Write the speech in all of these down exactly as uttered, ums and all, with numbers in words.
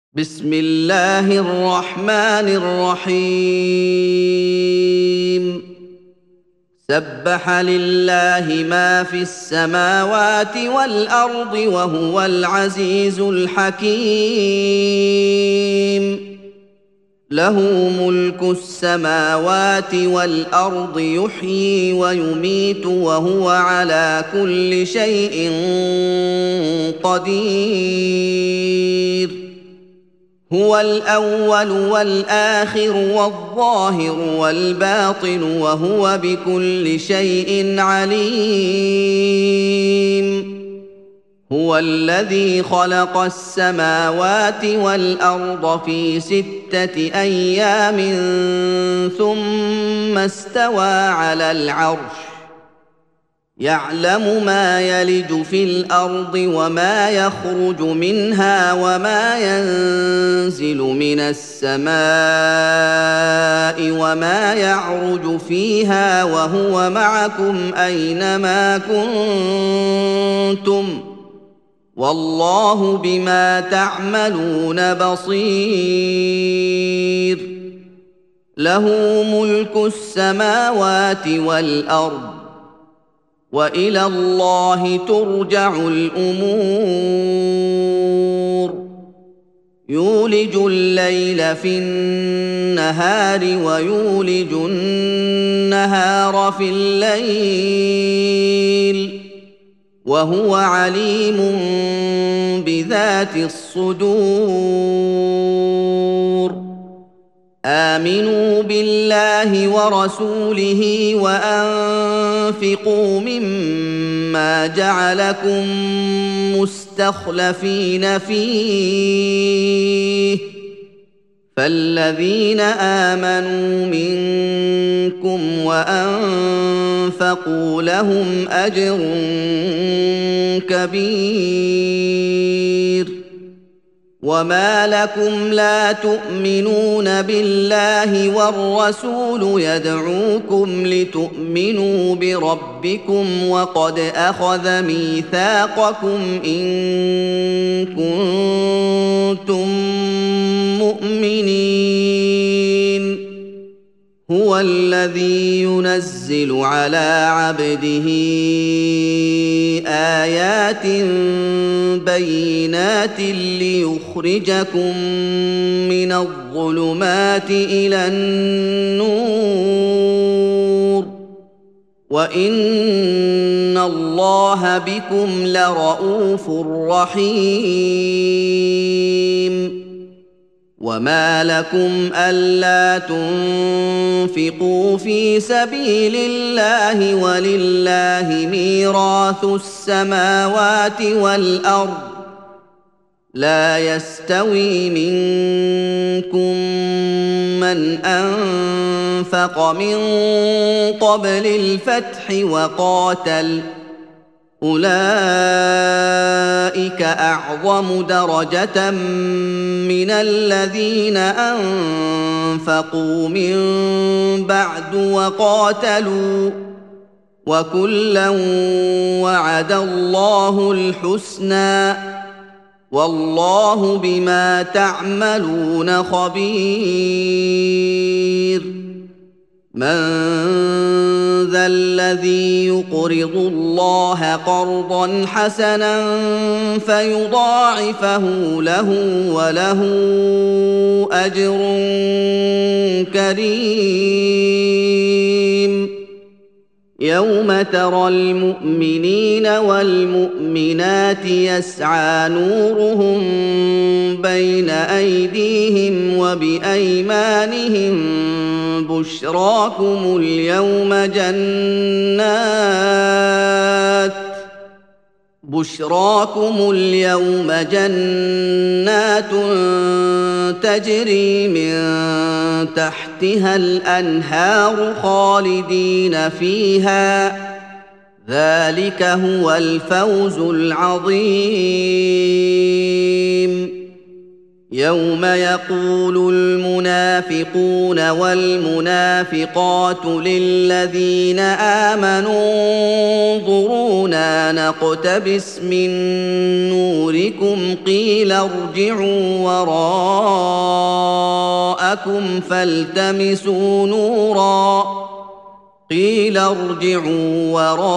بسم الله الرحمن الرحيم سبح لله ما في السماوات والأرض وهو العزيز الحكيم له ملك السماوات والأرض يحيي ويميت وهو على كل شيء قدير هو الأول والآخر والظاهر والباطن وهو بكل شيء عليم هو الذي خلق السماوات والأرض في ستة أيام ثم استوى على العرش يعلم ما يلج في الأرض وما يخرج منها وما ينزل من السماء وما يعرج فيها وهو معكم أينما كنتم والله بما تعملون بصير له ملك السماوات والأرض وإلى الله ترجع الأمور يولج الليل في النهار ويولج النهار في الليل وهو عليم بذات الصدور آمنوا بالله ورسوله وأنفقوا مما جعلكم مستخلفين فيه فالذين آمنوا منكم وأنفقوا لهم أجر كبير وما لكم لا تؤمنون بالله والرسول يدعوكم لتؤمنوا بربكم وقد أخذ ميثاقكم إن كنتم مؤمنين هو الذي ينزل على عبده آيات بينات ليخرجكم من الظلمات إلى النور وإن الله بكم لرءوف رحيم وما لكم ألا تنفقوا في سبيل الله ولله ميراث السماوات والأرض لا يستوي منكم من أنفق من قبل الفتح وقاتل أولئك أعظم درجة من الذين أنفقوا من بعد وقاتلوا وكلا وعد الله الحسنى والله بما تعملون خبير من ذا الذي يقرض الله قرضا حسنا فيضاعفه له وله أجر كريم يوم ترى المؤمنين والمؤمنات يسعى نورهم بين أيديهم وبأيمانهم بشراكم اليوم جنات بشراكم اليوم جنات تجري من تحتها الأنهار خالدين فيها ذلك هو الفوز العظيم يوم يقول المنافقون والمنافقات للذين آمنوا انظرونا نقتبس من نوركم قيل ارجعوا وراءكم فالتمسوا نورا قيل ارجعوا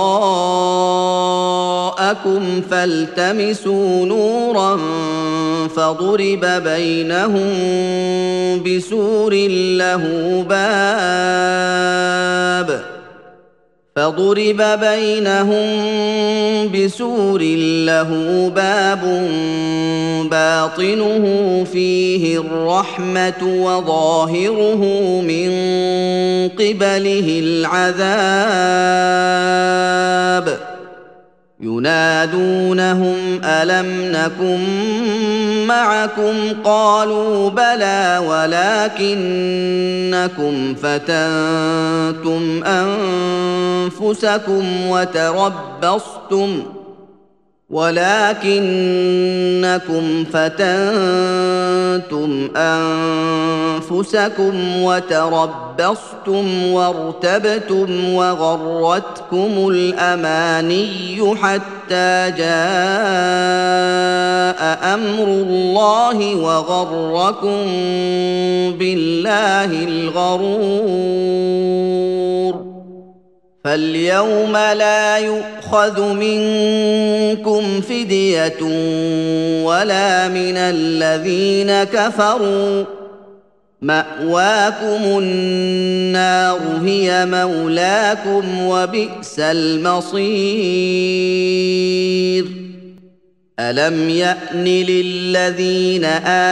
وراءكم فالتمسوا نورا فضرب بينهم بسور له باب فضرب بينهم بسور له باب باطنه فيه الرحمة وظاهره من قبله العذاب ينادونهم ألم نكن معكم قالوا بلى ولكنكم فتنتم أنفسكم وتربصتم ولكنكم فتنتم أنفسكم وتربصتم وارتبتم وغرتكم الأماني حتى جاء أمر الله وغركم بالله الغرور فاليوم لا يؤخذ منكم فدية ولا من الذين كفروا مأواكم النار هي مولاكم وبئس المصير ألم يأن للذين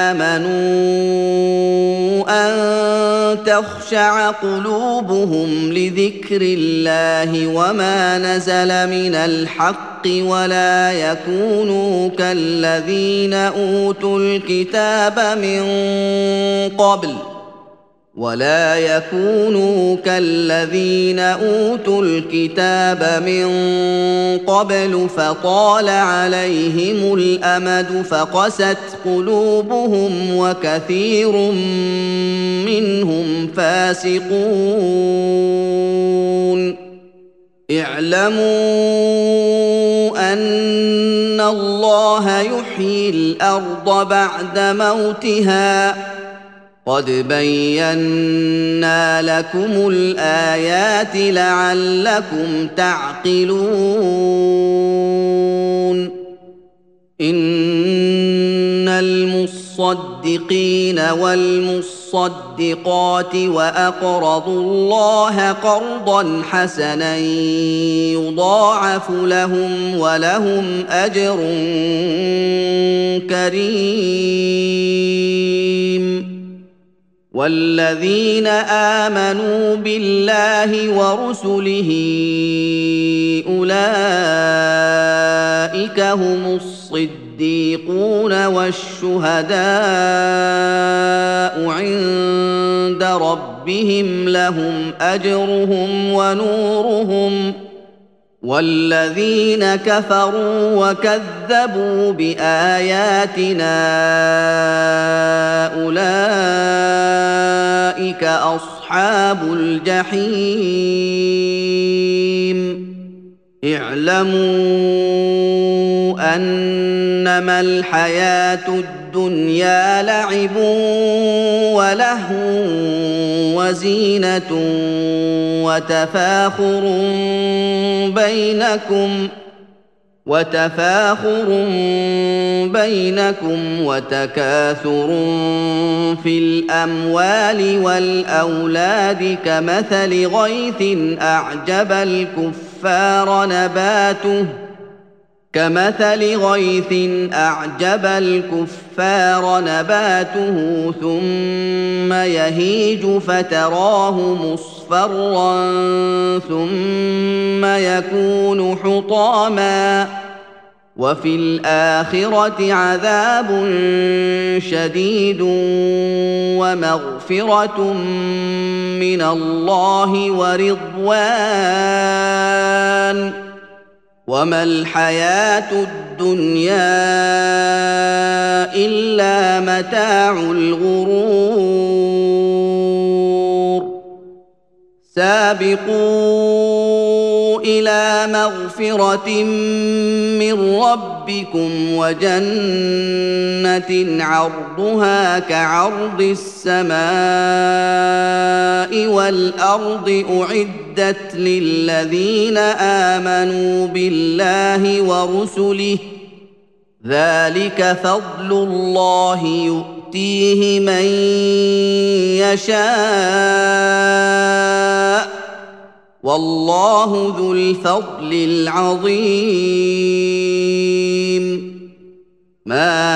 آمنوا أن تخشع قلوبهم لذكر الله وما نزل من الحق ولا يكونوا كالذين أوتوا الكتاب من قبل ولا يكونوا كالذين أوتوا الكتاب من قبل فطال عليهم الأمد فقست قلوبهم وكثير منهم فاسقون اعلموا أن الله يحيي الأرض بعد موتها قد بينا لكم الآيات لعلكم تعقلون إن المصدقين والمصدقات وأقرضوا الله قرضا حسنا يضاعف لهم ولهم أجر كريم والذين آمنوا بالله ورسله أولئك هم الصديقون والشهداء عند ربهم لهم أجرهم ونورهم والذين كفروا وكذبوا بآياتنا أولئك أصحاب الجحيم اعلموا أنما الحياة الدنيا لعب ولهو وزينة وتفاخر بينكم وتفاخر بينكم وتكاثر في الأموال والأولاد كمثل غيث أعجب الكفار نباته كمثل غيث أعجب الكفار نباته ثم يهيج فتراه مصفرا ثم يكون حطاما وفي الآخرة عذاب شديد ومغفرة من الله ورضوان وما الحياة الدنيا إلا متاع الغرور سابقوا إلى مغفرة من ربكم وجنة عرضها كعرض السماء والأرض أعدت للذين آمنوا بالله ورسله ذلك فضل الله يؤتيه من يشاء والله ذو الفضل العظيم ما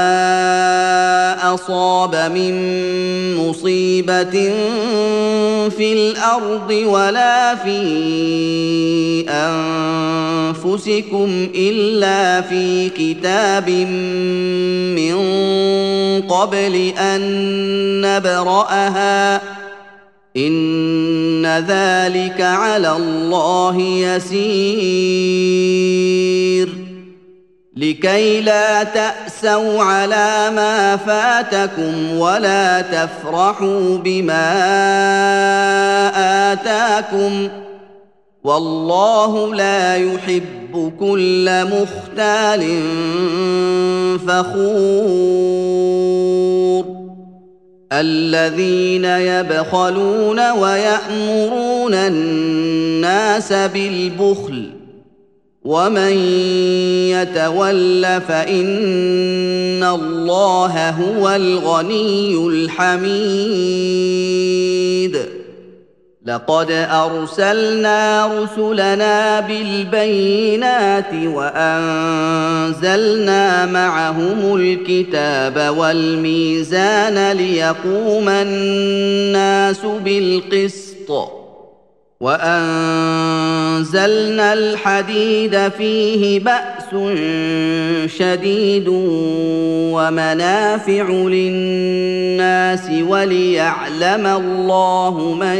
أصاب من مصيبة في الأرض ولا في أنفسكم إلا في كتاب من قبل أن نبرأها إن ذلك على الله يسير لكي لا تأسوا على ما فاتكم ولا تفرحوا بما آتاكم والله لا يحب كل مختال فخور الذين يبخلون ويأمرون الناس بالبخل ومن يتول فإن الله هو الغني الحميد لقد أرسلنا رسلنا بالبينات وأنزلنا معهم الكتاب والميزان ليقوم الناس بالقسط وأنزلنا الحديد فيه بأس شديد ومنافع للناس وليعلم الله من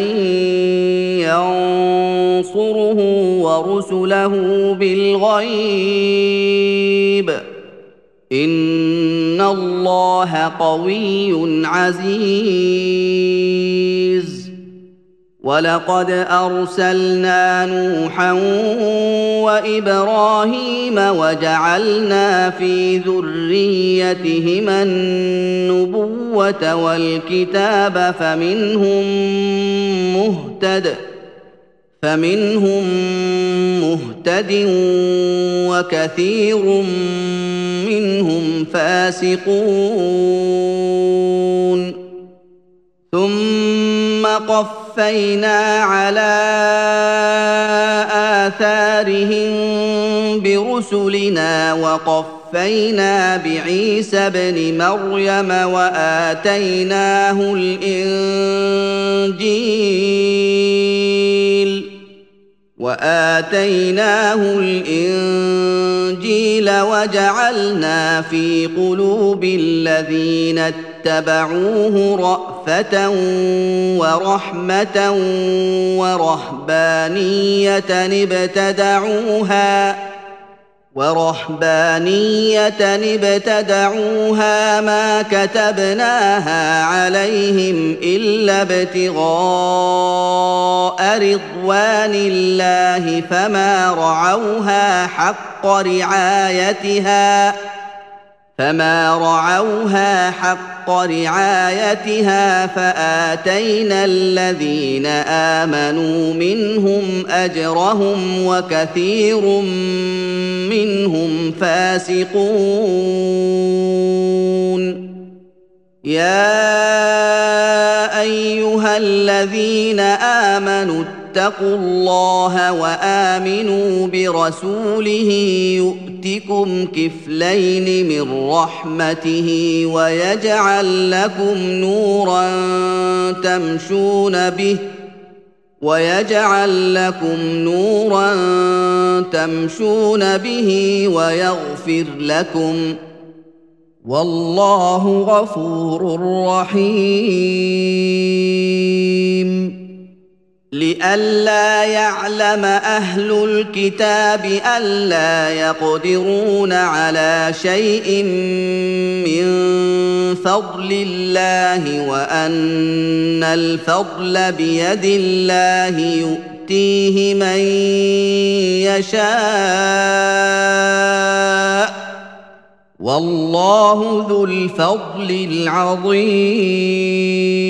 ينصره ورسله بالغيب إن الله قوي عزيز ولقد أرسلنا نوحا وإبراهيم وجعلنا في ذريتهما النبوة والكتاب فمنهم مهتد فمنهم مهتد وكثير منهم فاسقون ثم قفينا على آثارهم برسلنا وقفينا بعيسى ابن مريم وآتيناه الإنجيل وآتيناه الإنجيل وجعلنا في قلوب الذين اتبعوه رأفة ورحمة ورهبانية ابتدعوها ورهبانية ابتدعوها ما كتبناها عليهم إلا ابتغاء رضوان الله فما رعوها حق رعايتها فما رعوها حق رعايتها فآتينا الذين آمنوا منهم أجرهم وكثير منهم فاسقون يا أيها الذين آمنوا اتقوا الله وآمنوا برسوله يؤتكم كفلين من رحمته ويجعل لكم نورا تمشون به ويجعل لكم نورا تمشون به ويغفر لكم والله غفور رحيم لئلا يعلم أهل الكتاب ألا يقدرون على شيء من فضل الله وأن الفضل بيد الله يؤتيه من يشاء والله ذو الفضل العظيم.